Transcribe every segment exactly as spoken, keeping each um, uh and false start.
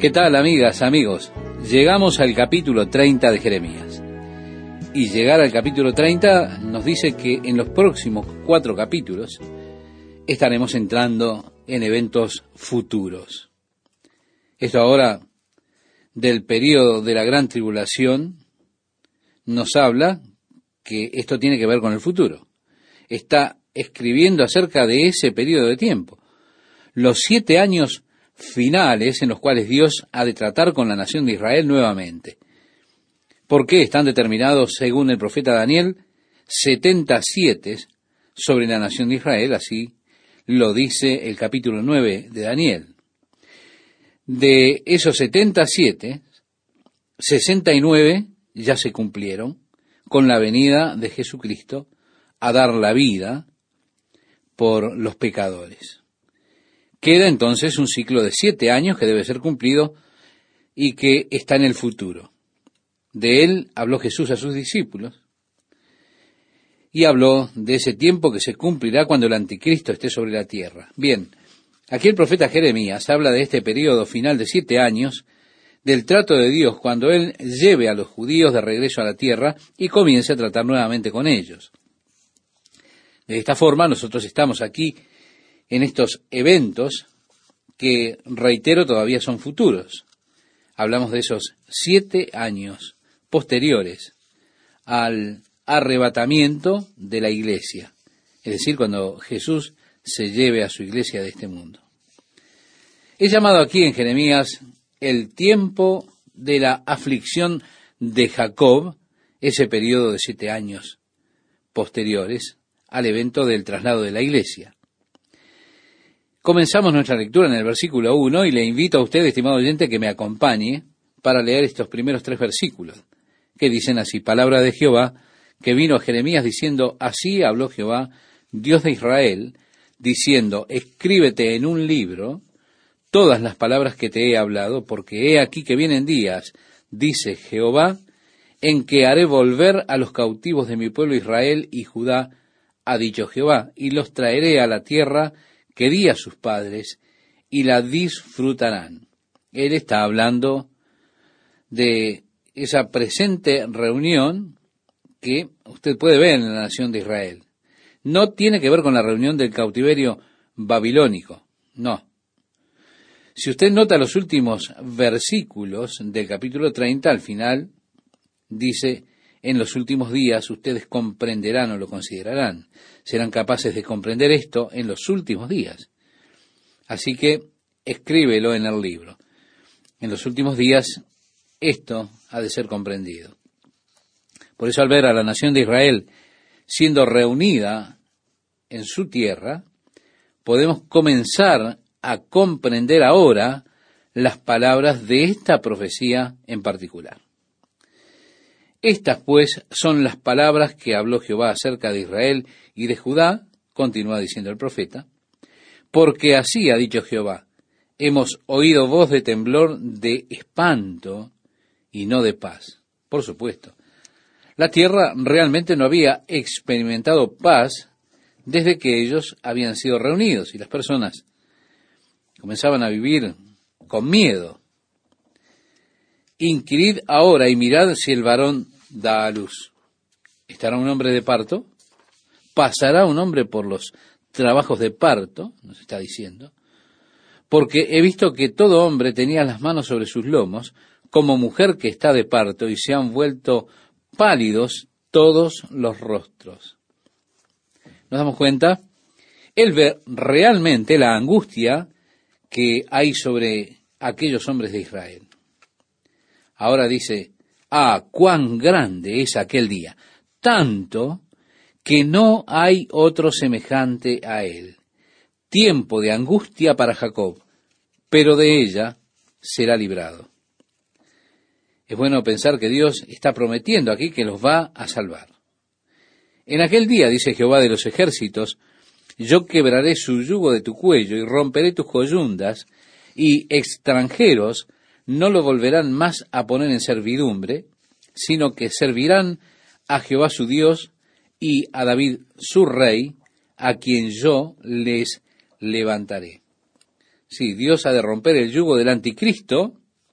¿Qué tal, amigas, amigos? Llegamos al capítulo treinta de Jeremías. Y llegar al capítulo treinta nos dice que en los próximos cuatro capítulos estaremos entrando en eventos futuros. Esto ahora del período de la gran tribulación nos habla que esto tiene que ver con el futuro. Está escribiendo acerca de ese periodo de tiempo. Los siete años finales en los cuales Dios ha de tratar con la nación de Israel nuevamente. ¿Por qué están determinados, según el profeta Daniel, setenta siete sobre la nación de Israel? Así lo dice el capítulo nueve de Daniel. De esos setenta siete, sesenta y nueve ya se cumplieron con la venida de Jesucristo a dar la vida por los pecadores. Queda entonces un ciclo de siete años que debe ser cumplido y que está en el futuro. De él habló Jesús a sus discípulos y habló de ese tiempo que se cumplirá cuando el anticristo esté sobre la tierra. Bien, aquí el profeta Jeremías habla de este periodo final de siete años, del trato de Dios cuando él lleve a los judíos de regreso a la tierra y comience a tratar nuevamente con ellos. De esta forma nosotros estamos aquí en estos eventos que, reitero, todavía son futuros. Hablamos de esos siete años posteriores al arrebatamiento de la iglesia, es decir, cuando Jesús se lleve a su iglesia de este mundo. Es llamado aquí en Jeremías el tiempo de la aflicción de Jacob, ese periodo de siete años posteriores al evento del traslado de la iglesia. Comenzamos nuestra lectura en el versículo uno y le invito a usted, estimado oyente, que me acompañe para leer estos primeros tres versículos, que dicen así: palabra de Jehová que vino a Jeremías diciendo, así habló Jehová, Dios de Israel, diciendo, escríbete en un libro todas las palabras que te he hablado, porque he aquí que vienen días, dice Jehová, en que haré volver a los cautivos de mi pueblo Israel y Judá, ha dicho Jehová, y los traeré a la tierra que di a sus padres, y la disfrutarán. Él está hablando de esa presente reunión que usted puede ver en la nación de Israel. No tiene que ver con la reunión del cautiverio babilónico, no. Si usted nota los últimos versículos del capítulo treinta, al final dice, en los últimos días ustedes comprenderán o lo considerarán. Serán capaces de comprender esto en los últimos días. Así que escríbelo en el libro. En los últimos días esto ha de ser comprendido. Por eso al ver a la nación de Israel siendo reunida en su tierra, podemos comenzar a comprender ahora las palabras de esta profecía en particular. Estas, pues, son las palabras que habló Jehová acerca de Israel y de Judá, continúa diciendo el profeta, porque así ha dicho Jehová, hemos oído voz de temblor, de espanto y no de paz. Por supuesto, la tierra realmente no había experimentado paz desde que ellos habían sido reunidos y las personas comenzaban a vivir con miedo. Inquirid ahora y mirad si el varón da a luz. ¿Estará un hombre de parto? ¿Pasará un hombre por los trabajos de parto? Nos está diciendo. Porque he visto que todo hombre tenía las manos sobre sus lomos, como mujer que está de parto, y se han vuelto pálidos todos los rostros. ¿Nos damos cuenta? Él ve realmente la angustia que hay sobre aquellos hombres de Israel. Ahora dice, ah, cuán grande es aquel día, tanto que no hay otro semejante a él. Tiempo de angustia para Jacob, pero de ella será librado. Es bueno pensar que Dios está prometiendo aquí que los va a salvar. En aquel día, dice Jehová de los ejércitos, yo quebraré su yugo de tu cuello y romperé tus coyundas, y extranjeros no lo volverán más a poner en servidumbre, sino que servirán a Jehová su Dios y a David su rey, a quien yo les levantaré. Sí, Dios ha de romper el yugo del anticristo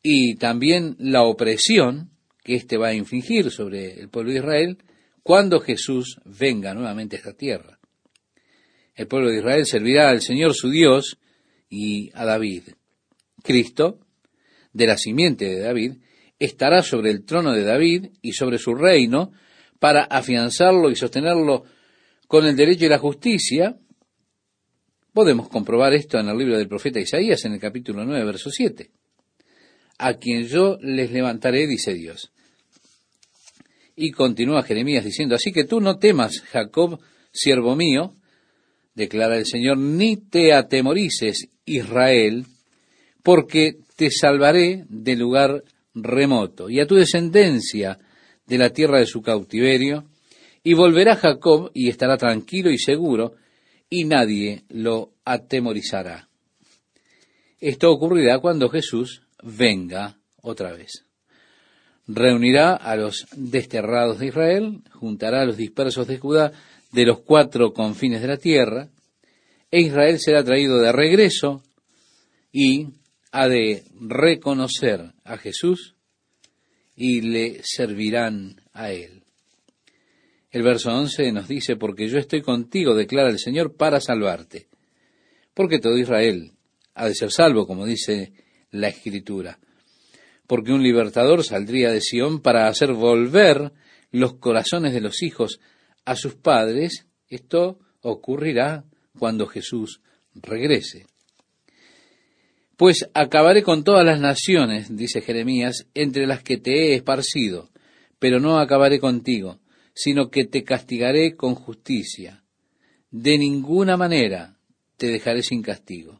y también la opresión que éste va a infligir sobre el pueblo de Israel cuando Jesús venga nuevamente a esta tierra. El pueblo de Israel servirá al Señor su Dios y a David. Cristo, de la simiente de David, estará sobre el trono de David y sobre su reino para afianzarlo y sostenerlo con el derecho y la justicia. Podemos comprobar esto en el libro del profeta Isaías, en el capítulo nueve, verso siete. A quien yo les levantaré, dice Dios. Y continúa Jeremías diciendo, así que tú no temas, Jacob, siervo mío, declara el Señor, ni te atemorices, Israel, porque te salvaré del lugar remoto, y a tu descendencia de la tierra de su cautiverio, y volverá Jacob, y estará tranquilo y seguro, y nadie lo atemorizará. Esto ocurrirá cuando Jesús venga otra vez. Reunirá a los desterrados de Israel, juntará a los dispersos de Judá de los cuatro confines de la tierra, e Israel será traído de regreso y ha de reconocer a Jesús y le servirán a él. El verso once nos dice, porque yo estoy contigo, declara el Señor, para salvarte. Porque todo Israel ha de ser salvo, como dice la Escritura. Porque un libertador saldría de Sión para hacer volver los corazones de los hijos a sus padres. Esto ocurrirá cuando Jesús regrese. Pues acabaré con todas las naciones, dice Jeremías, entre las que te he esparcido, pero no acabaré contigo, sino que te castigaré con justicia. De ninguna manera te dejaré sin castigo.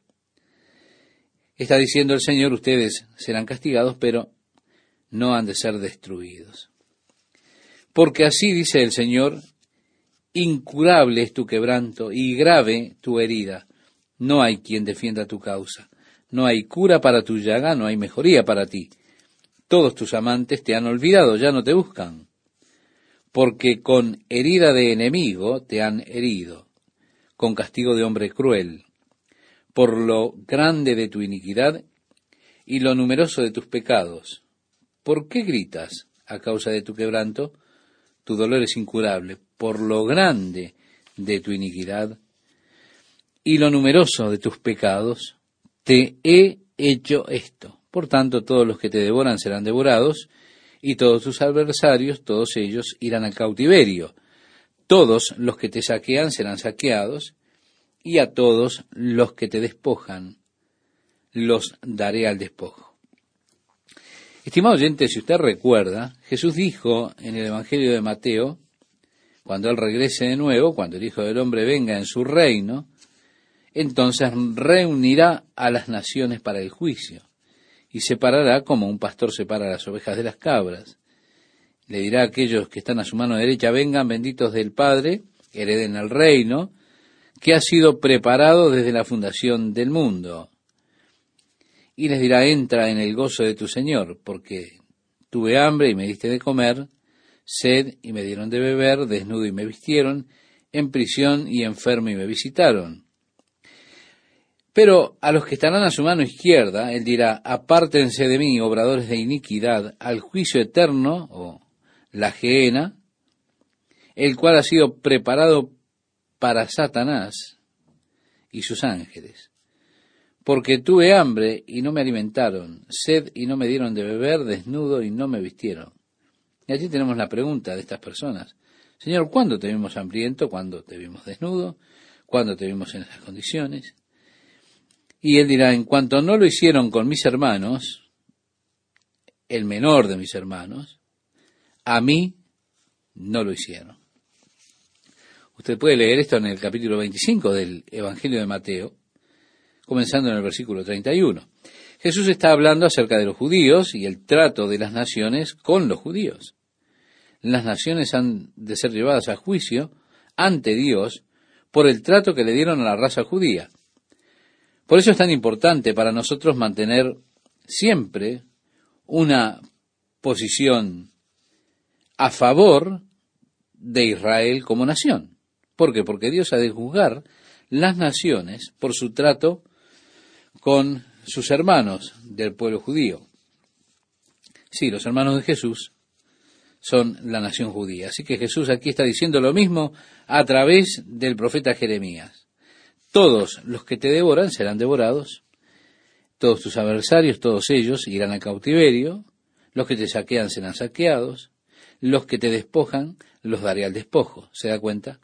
Está diciendo el Señor, ustedes serán castigados, pero no han de ser destruidos. Porque así dice el Señor, incurable es tu quebranto y grave tu herida. No hay quien defienda tu causa. No hay cura para tu llaga, no hay mejoría para ti. Todos tus amantes te han olvidado, ya no te buscan. Porque con herida de enemigo te han herido, con castigo de hombre cruel, por lo grande de tu iniquidad y lo numeroso de tus pecados. ¿Por qué gritas a causa de tu quebranto? Tu dolor es incurable, por lo grande de tu iniquidad y lo numeroso de tus pecados, te he hecho esto. Por tanto, todos los que te devoran serán devorados, y todos tus adversarios, todos ellos, irán al cautiverio. Todos los que te saquean serán saqueados, y a todos los que te despojan los daré al despojo. Estimado oyente, si usted recuerda, Jesús dijo en el Evangelio de Mateo, cuando Él regrese de nuevo, cuando el Hijo del Hombre venga en su reino, entonces reunirá a las naciones para el juicio, y separará como un pastor separa las ovejas de las cabras. Le dirá a aquellos que están a su mano derecha, vengan benditos del Padre, hereden el reino, que ha sido preparado desde la fundación del mundo. Y les dirá, entra en el gozo de tu Señor, porque tuve hambre y me diste de comer, sed y me dieron de beber, desnudo y me vistieron, en prisión y enfermo y me visitaron. Pero a los que estarán a su mano izquierda, Él dirá, apártense de mí, obradores de iniquidad, al juicio eterno, o la gehenna, el cual ha sido preparado para Satanás y sus ángeles. Porque tuve hambre y no me alimentaron, sed y no me dieron de beber, desnudo y no me vistieron. Y allí tenemos la pregunta de estas personas. Señor, ¿cuándo te vimos hambriento? ¿Cuándo te vimos desnudo? ¿Cuándo te vimos en esas condiciones? Y Él dirá, en cuanto no lo hicieron con mis hermanos, el menor de mis hermanos, a mí no lo hicieron. Usted puede leer esto en el capítulo veinticinco del Evangelio de Mateo, comenzando en el versículo treinta y uno. Jesús está hablando acerca de los judíos y el trato de las naciones con los judíos. Las naciones han de ser llevadas a juicio ante Dios por el trato que le dieron a la raza judía. Por eso es tan importante para nosotros mantener siempre una posición a favor de Israel como nación. ¿Por qué? Porque Dios ha de juzgar las naciones por su trato con sus hermanos del pueblo judío. Sí, los hermanos de Jesús son la nación judía. Así que Jesús aquí está diciendo lo mismo a través del profeta Jeremías. Todos los que te devoran serán devorados, todos tus adversarios, todos ellos irán al cautiverio, los que te saquean serán saqueados, los que te despojan los daré al despojo. ¿Se da cuenta?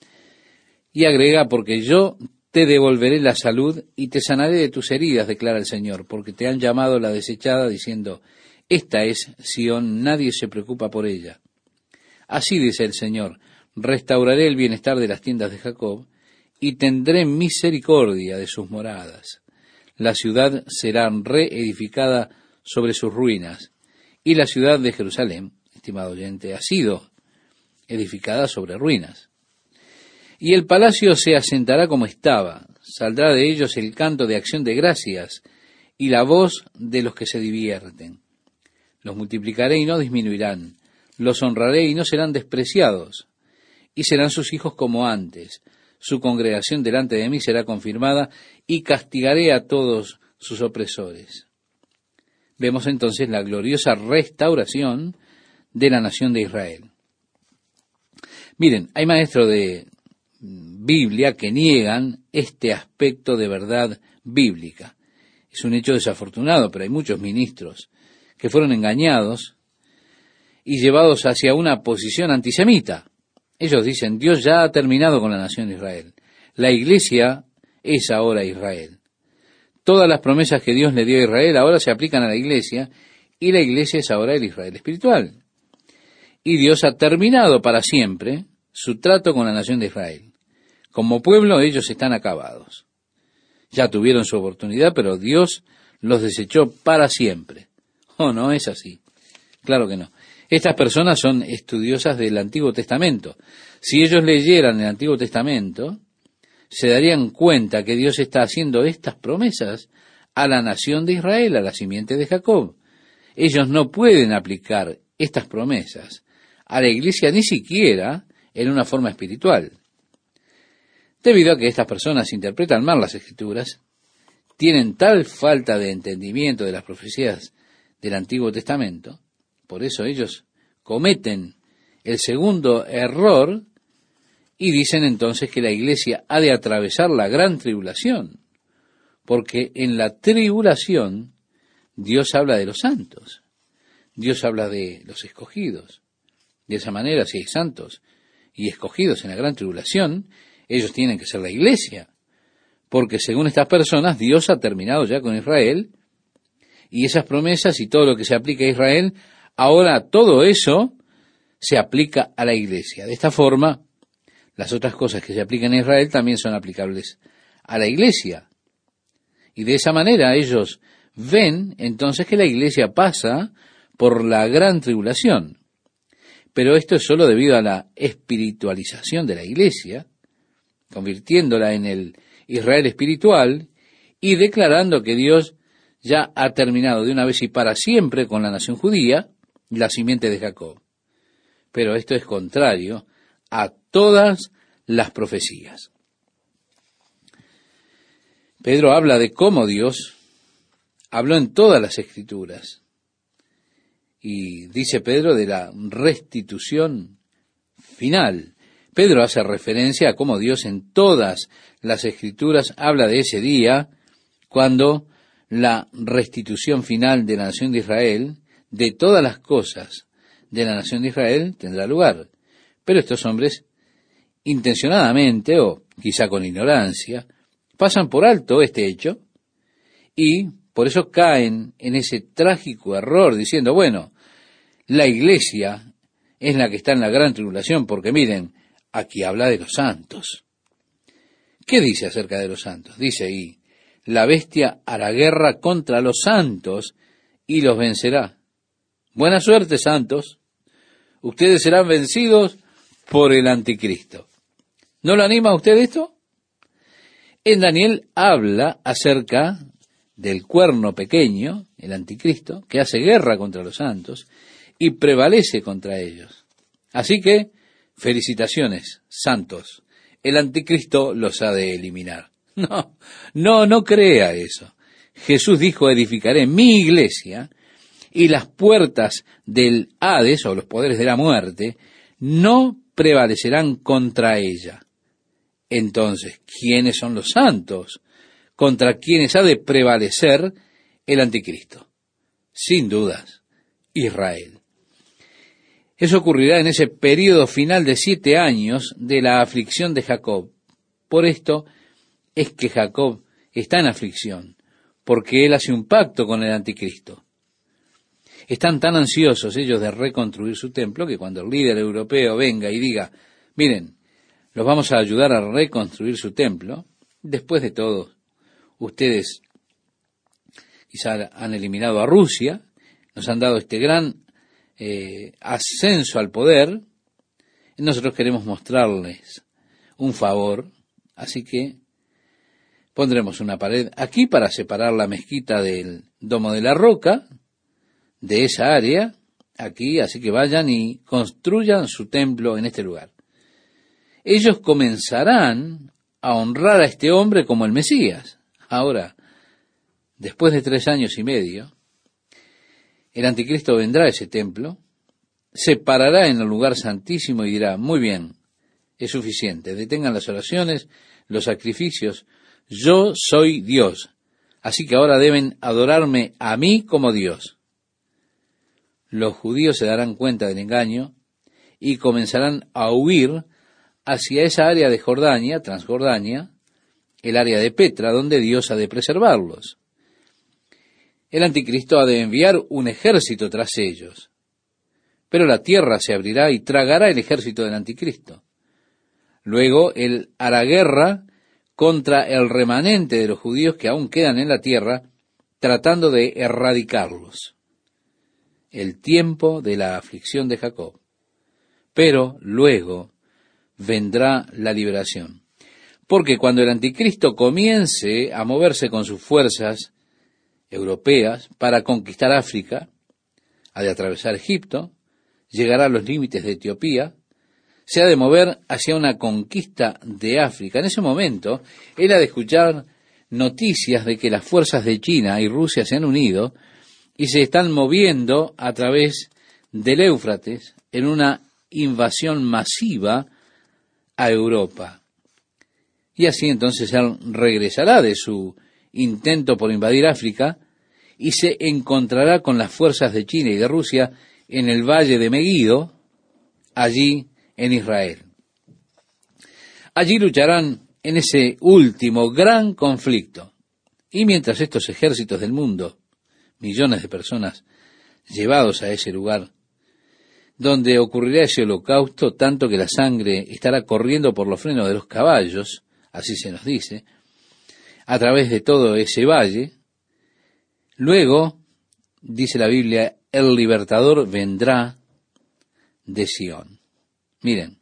Y agrega, porque yo te devolveré la salud y te sanaré de tus heridas, declara el Señor, porque te han llamado la desechada, diciendo, esta es Sión, nadie se preocupa por ella. Así dice el Señor, restauraré el bienestar de las tiendas de Jacob, y tendré misericordia de sus moradas. La ciudad será reedificada sobre sus ruinas, y la ciudad de Jerusalén, estimado oyente, ha sido edificada sobre ruinas. Y el palacio se asentará como estaba, saldrá de ellos el canto de acción de gracias y la voz de los que se divierten. Los multiplicaré y no disminuirán, los honraré y no serán despreciados, y serán sus hijos como antes. Su congregación delante de mí será confirmada, y castigaré a todos sus opresores. Vemos entonces la gloriosa restauración de la nación de Israel. Miren, hay maestros de Biblia que niegan este aspecto de verdad bíblica. Es un hecho desafortunado, pero hay muchos ministros que fueron engañados y llevados hacia una posición antisemita. Ellos dicen, Dios ya ha terminado con la nación de Israel. La iglesia es ahora Israel. Todas las promesas que Dios le dio a Israel ahora se aplican a la iglesia, y la iglesia es ahora el Israel espiritual. Y Dios ha terminado para siempre su trato con la nación de Israel. Como pueblo ellos están acabados. Ya tuvieron su oportunidad, pero Dios los desechó para siempre. Oh, no es así. Claro que no. Estas personas son estudiosas del Antiguo Testamento. Si ellos leyeran el Antiguo Testamento, se darían cuenta que Dios está haciendo estas promesas a la nación de Israel, a la simiente de Jacob. Ellos no pueden aplicar estas promesas a la iglesia ni siquiera en una forma espiritual. Debido a que estas personas interpretan mal las Escrituras, tienen tal falta de entendimiento de las profecías del Antiguo Testamento, por eso ellos cometen el segundo error y dicen entonces que la iglesia ha de atravesar la gran tribulación, porque en la tribulación Dios habla de los santos, Dios habla de los escogidos. De esa manera, si hay santos y escogidos en la gran tribulación, ellos tienen que ser la iglesia, porque según estas personas, Dios ha terminado ya con Israel, y esas promesas y todo lo que se aplica a Israel, ahora todo eso se aplica a la iglesia. De esta forma, las otras cosas que se aplican a Israel también son aplicables a la iglesia. Y de esa manera ellos ven entonces que la iglesia pasa por la gran tribulación. Pero esto es solo debido a la espiritualización de la iglesia, convirtiéndola en el Israel espiritual y declarando que Dios ya ha terminado de una vez y para siempre con la nación judía, la simiente de Jacob. Pero esto es contrario a todas las profecías. Pedro habla de cómo Dios habló en todas las Escrituras. Y dice Pedro de la restitución final. Pedro hace referencia a cómo Dios en todas las Escrituras habla de ese día cuando la restitución final de la nación de Israel, de todas las cosas de la nación de Israel, tendrá lugar. Pero estos hombres, intencionadamente o quizá con ignorancia, pasan por alto este hecho y por eso caen en ese trágico error diciendo, bueno, la iglesia es la que está en la gran tribulación, porque miren, aquí habla de los santos. ¿Qué dice acerca de los santos? Dice ahí, la bestia hará guerra contra los santos y los vencerá. Buena suerte, santos. Ustedes serán vencidos por el anticristo. ¿No lo anima a usted esto? En Daniel habla acerca del cuerno pequeño, el anticristo, que hace guerra contra los santos y prevalece contra ellos. Así que, felicitaciones, santos. El anticristo los ha de eliminar. No, no, no crea eso. Jesús dijo, edificaré mi iglesia y las puertas del Hades, o los poderes de la muerte, no prevalecerán contra ella. Entonces, ¿quiénes son los santos contra quienes ha de prevalecer el anticristo? Sin dudas, Israel. Eso ocurrirá en ese período final de siete años de la aflicción de Jacob. Por esto es que Jacob está en aflicción, porque él hace un pacto con el anticristo. Están tan ansiosos ellos de reconstruir su templo que cuando el líder europeo venga y diga, miren, los vamos a ayudar a reconstruir su templo, después de todo, ustedes quizá han eliminado a Rusia, nos han dado este gran eh, ascenso al poder, nosotros queremos mostrarles un favor, así que pondremos una pared aquí para separar la mezquita del Domo de la Roca, de esa área, aquí, así que vayan y construyan su templo en este lugar. Ellos comenzarán a honrar a este hombre como el Mesías. Ahora, después de tres años y medio, el anticristo vendrá a ese templo, se parará en el lugar santísimo y dirá, muy bien, es suficiente, detengan las oraciones, los sacrificios, yo soy Dios, así que ahora deben adorarme a mí como Dios. Los judíos se darán cuenta del engaño y comenzarán a huir hacia esa área de Jordania, Transjordania, el área de Petra, donde Dios ha de preservarlos. El anticristo ha de enviar un ejército tras ellos, pero la tierra se abrirá y tragará el ejército del anticristo. Luego él hará guerra contra el remanente de los judíos que aún quedan en la tierra, tratando de erradicarlos. El tiempo de la aflicción de Jacob. Pero luego vendrá la liberación. Porque cuando el anticristo comience a moverse con sus fuerzas europeas para conquistar África, ha de atravesar Egipto, llegará a los límites de Etiopía, se ha de mover hacia una conquista de África. En ese momento, él ha de escuchar noticias de que las fuerzas de China y Rusia se han unido y se están moviendo a través del Éufrates en una invasión masiva a Europa. Y así entonces él regresará de su intento por invadir África y se encontrará con las fuerzas de China y de Rusia en el valle de Meguido, allí en Israel. Allí lucharán en ese último gran conflicto. Y mientras estos ejércitos del mundo, millones de personas llevados a ese lugar, donde ocurrirá ese holocausto, tanto que la sangre estará corriendo por los frenos de los caballos, así se nos dice, a través de todo ese valle. Luego, dice la Biblia, el libertador vendrá de Sión. Miren,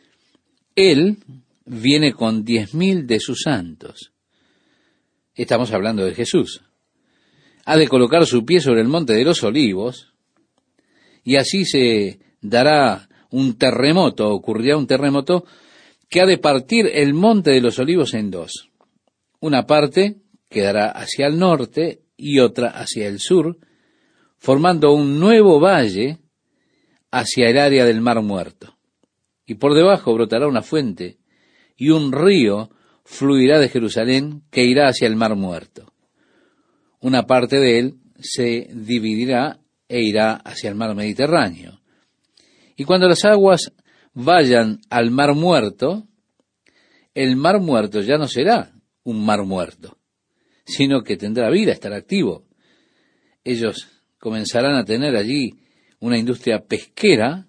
él viene con diez mil de sus santos. Estamos hablando de Jesús. Ha de colocar su pie sobre el monte de los olivos, y así se dará un terremoto, ocurrirá un terremoto que ha de partir el monte de los olivos en dos. Una parte quedará hacia el norte y otra hacia el sur, formando un nuevo valle hacia el área del Mar Muerto. Y por debajo brotará una fuente, y un río fluirá de Jerusalén que irá hacia el Mar Muerto. Una parte de él se dividirá e irá hacia el Mar Mediterráneo. Y cuando las aguas vayan al Mar Muerto, el Mar Muerto ya no será un mar muerto, sino que tendrá vida, estará activo. Ellos comenzarán a tener allí una industria pesquera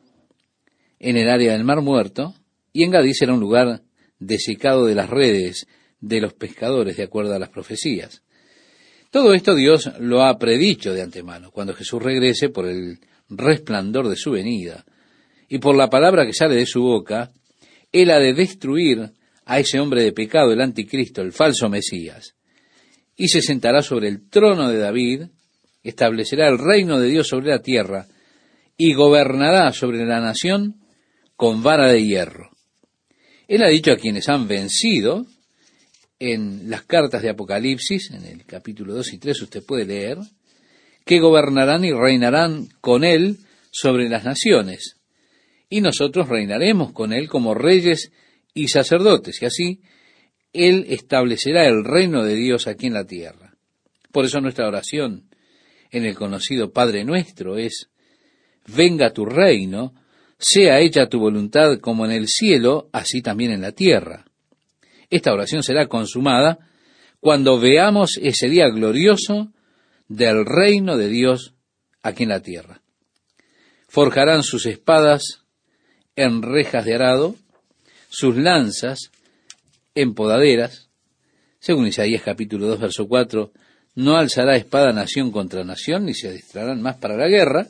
en el área del Mar Muerto, y Engadí será un lugar desecado de las redes de los pescadores, de acuerdo a las profecías. Todo esto Dios lo ha predicho de antemano, cuando Jesús regrese por el resplandor de su venida, y por la palabra que sale de su boca, Él ha de destruir a ese hombre de pecado, el anticristo, el falso Mesías, y se sentará sobre el trono de David, establecerá el reino de Dios sobre la tierra, y gobernará sobre la nación con vara de hierro. Él ha dicho a quienes han vencido, en las cartas de Apocalipsis, en el capítulo dos y tres usted puede leer, que gobernarán y reinarán con él sobre las naciones, y nosotros reinaremos con él como reyes y sacerdotes, y así él establecerá el reino de Dios aquí en la tierra. Por eso nuestra oración en el conocido Padre Nuestro es: venga tu reino, sea hecha tu voluntad como en el cielo, así también en la tierra. Esta oración será consumada cuando veamos ese día glorioso del reino de Dios aquí en la tierra. Forjarán sus espadas en rejas de arado, sus lanzas en podaderas. Según Isaías capítulo dos, verso cuatro, no alzará espada nación contra nación, ni se adiestrarán más para la guerra.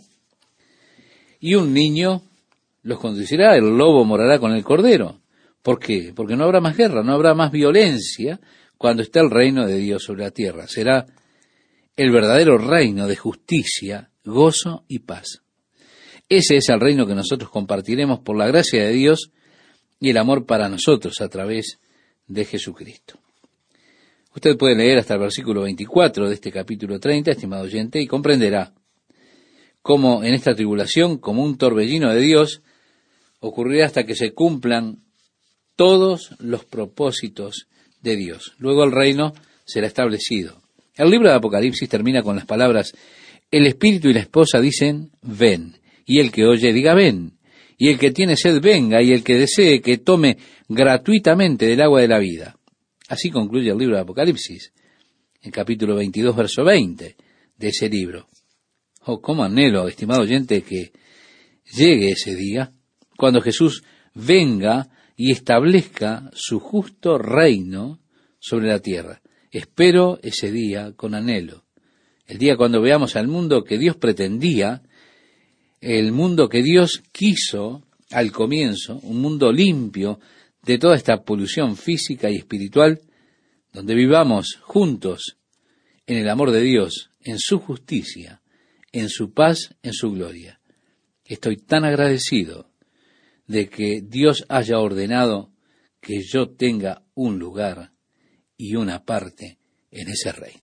Y un niño los conducirá, el lobo morará con el cordero. ¿Por qué? Porque no habrá más guerra, no habrá más violencia cuando esté el reino de Dios sobre la tierra. Será el verdadero reino de justicia, gozo y paz. Ese es el reino que nosotros compartiremos por la gracia de Dios y el amor para nosotros a través de Jesucristo. Usted puede leer hasta el versículo veinticuatro de este capítulo treinta, estimado oyente, y comprenderá cómo en esta tribulación, como un torbellino de Dios, ocurrirá hasta que se cumplan todos los propósitos de Dios. Luego el reino será establecido. El libro de Apocalipsis termina con las palabras: el espíritu y la esposa dicen, ven, y el que oye diga, ven, y el que tiene sed venga, y el que desee que tome gratuitamente del agua de la vida. Así concluye el libro de Apocalipsis, el capítulo veintidós, verso veinte de ese libro. Oh, cómo anhelo, estimado oyente, que llegue ese día, cuando Jesús venga y establezca su justo reino sobre la tierra. Espero ese día con anhelo. El día cuando veamos al mundo que Dios pretendía, el mundo que Dios quiso al comienzo, un mundo limpio de toda esta polución física y espiritual, donde vivamos juntos en el amor de Dios, en su justicia, en su paz, en su gloria. Estoy tan agradecido de que Dios haya ordenado que yo tenga un lugar y una parte en ese reino.